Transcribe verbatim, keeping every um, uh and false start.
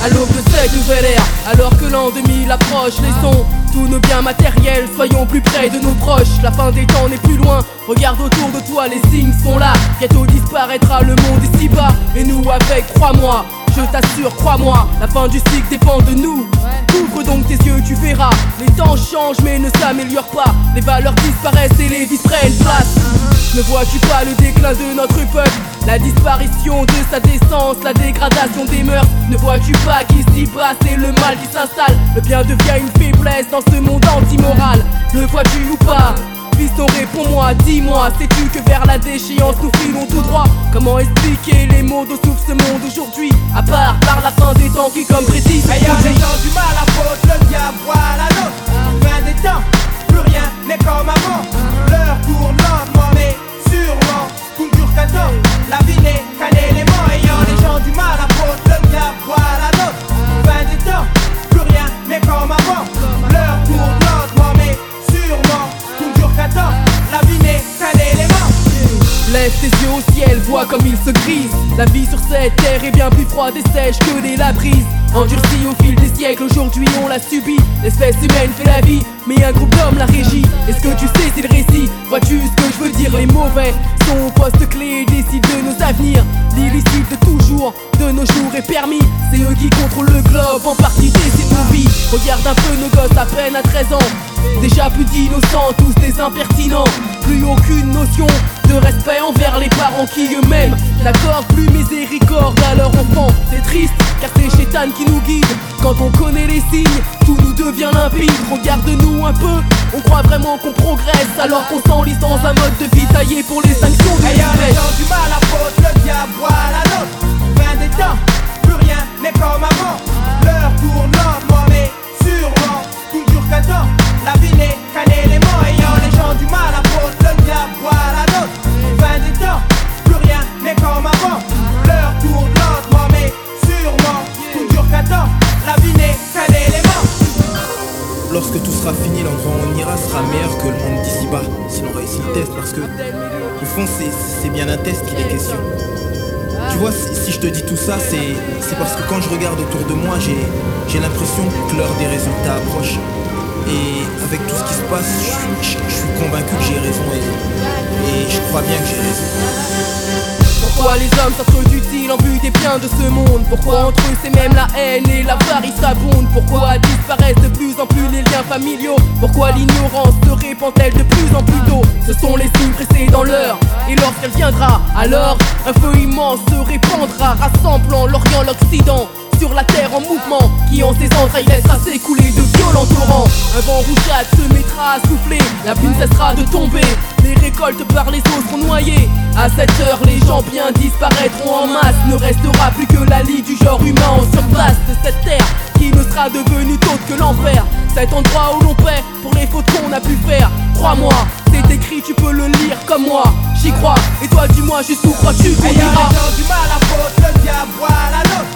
à l'aube de cette nouvelle ère. Alors que l'an deux mille approche, laissons tous nos biens matériels, soyons plus près de nos proches. La fin des temps n'est plus loin, regarde autour de toi, les signes sont là. Bientôt disparaîtra le monde ici bas, et nous avec, crois-moi, je t'assure, crois-moi, la fin du cycle dépend de nous. Ouvre donc tes yeux, tu verras. Les temps changent mais ne s'améliorent pas. Les valeurs disparaissent et les vices prennent place. Ne vois-tu pas le déclin de notre peuple, la disparition de sa décence, la dégradation des mœurs? Ne vois-tu pas qu'ici bas c'est le mal qui s'installe? Le bien devient une faiblesse dans ce monde anti-moral. Le vois-tu ou pas? Fiston, réponds-moi, dis-moi, sais-tu que vers la déchéance nous filons tout droit? Comment expliquer les mots d'où souffre ce monde aujourd'hui, à part par la fin des temps qui comme prédit se Ayant produit? les gens du mal à faute, le diable voit la nôtre. Fin des temps, plus rien n'est comme avant. L'heure tourne lentement mais sûrement, tout ne dure qu'un temps. La vie n'est qu'un élément. Ayant les gens du mal à faute, le diable voit la nôtre. Fin des temps, plus rien n'est comme avant. L'heure tourne lentement mais sûrement, tout ne dure qu'un temps. La vie n'est qu'un élément. Lève tes yeux au ciel, vois comme il se grise. La vie sur cette terre est bien plus froide et sèche que des labris. Endurcie au fil des siècles, aujourd'hui on l'a subi. L'espèce humaine fait la vie, mais un groupe d'hommes la régit. Est-ce que tu sais, c'est le récit? Vois-tu ce que je veux dire? Les mauvais sont au poste clé et décident de nos avenirs. L'illicite de toujours, de nos jours est permis. C'est eux qui contrôlent le globe, en partie décident nos vies. Regarde un peu nos gosses à peine à treize ans. Déjà plus d'innocents, tous des impertinents. Plus aucune notion de respect envers les parents qui eux-mêmes n'accordent plus miséricorde à leur enfant. C'est triste car c'est Chétan qui nous guide. Quand on connaît les signes, tout nous devient limpide. Regarde-nous un peu, on croit vraiment qu'on progresse, alors qu'on s'enlise dans un mode de vie taillé pour les sanctions de Ayant les l'espèce. gens du mal à faute, le diable voit la nôtre. Fin des temps, plus rien n'est comme avant. L'heure tourne lentement mais sûrement, tout ne dure qu'un temps. La vie n'est qu'un élément. Ayant les gens du mal à faute, le diable voit la nôtre. Fin des temps, plus rien n'est comme avant. L'heure tourne lentement mais sûrement, tout ne dure qu'un temps. La vie n'est qu'un élément. Lorsque tout sera fini, l'endroit où on ira sera meilleur que le monde d'ici bas. Si l'on réussit le test, parce que au fond c'est, c'est bien un test qu'il est question. Tu vois, si, si je te dis tout ça, c'est, c'est parce que quand je regarde autour de moi, j'ai, j'ai l'impression que l'heure des résultats approche. Et avec tout ce qui se passe, je, je, je suis convaincu que j'ai raison et, et je crois bien que j'ai raison. Pourquoi les hommes s'entretuent-ils en vue des biens de ce monde? Pourquoi entre eux c'est même la haine et l'avarice abondent? Pourquoi disparaissent de plus en plus les liens familiaux? Pourquoi l'ignorance se répand-elle de plus en plus tôt? Ce sont les signes pressés dans l'heure, et lorsqu'elle viendra, alors un feu immense se répandra, rassemblant l'Orient, l'Occident sur la terre en mouvement, qui en ses entrailles laissera s'écouler de violents torrents. Un vent rougeâtre se mettra à souffler, la pluie ne cessera de tomber, les récoltes par les eaux seront noyées. À cette heure les gens bien disparaîtront en masse, ne restera plus que la lie du genre humain en surface de cette terre qui ne sera devenue autre que l'enfer. Cet endroit où l'on paie pour les fautes qu'on a pu faire. Crois-moi, c'est écrit, tu peux le lire comme moi, j'y crois. Et toi dis-moi jusqu'où crois-tu qu'on Ayant ira? les gens du mal à faute, le diable voit la nôtre.